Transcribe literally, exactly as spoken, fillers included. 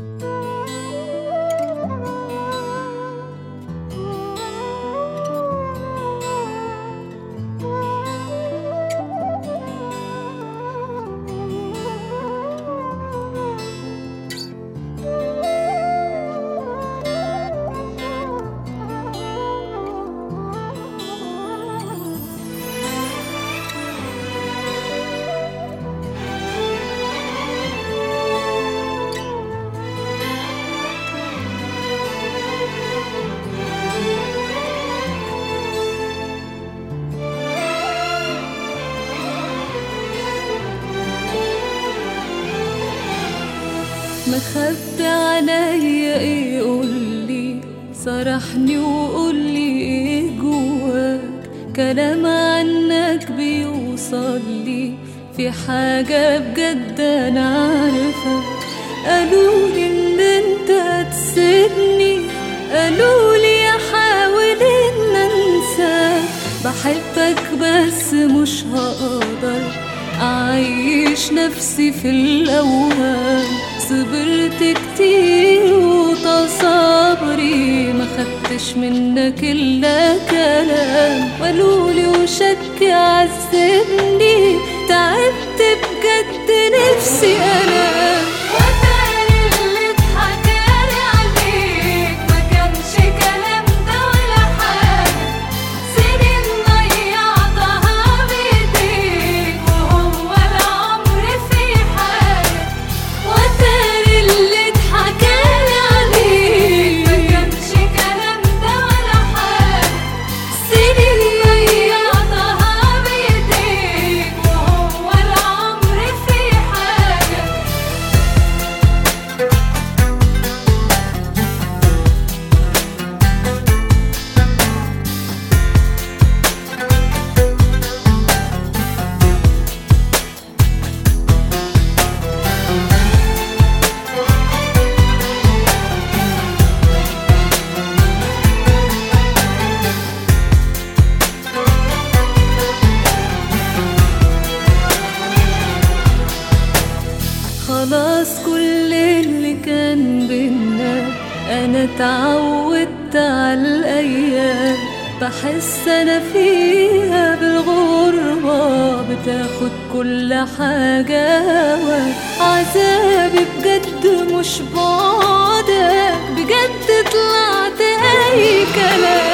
مخبي عليا ايه؟ قولي، صرحني وقولي ايه جواك. كلام عنك بيوصل لي، في حاجة بجد انا عارفة. قالولي ان انت هتسيبني، قالولي احاول ان انساك. بحبك بس مش هقدر أعيش نفسي في الأوهام. صبرت كتير وتصبري ما خدتش منك إلا كلام. قالولي وشك عذبني، تعبت بجد نفسي أنام. خلاص كل اللي كان بينا انا اتعودت على الايام. بحس انا فيها بالغربة، بتاخد كل حاجة هواك. عذابي بجد مش بعدك، بجد طلعت اي كلام.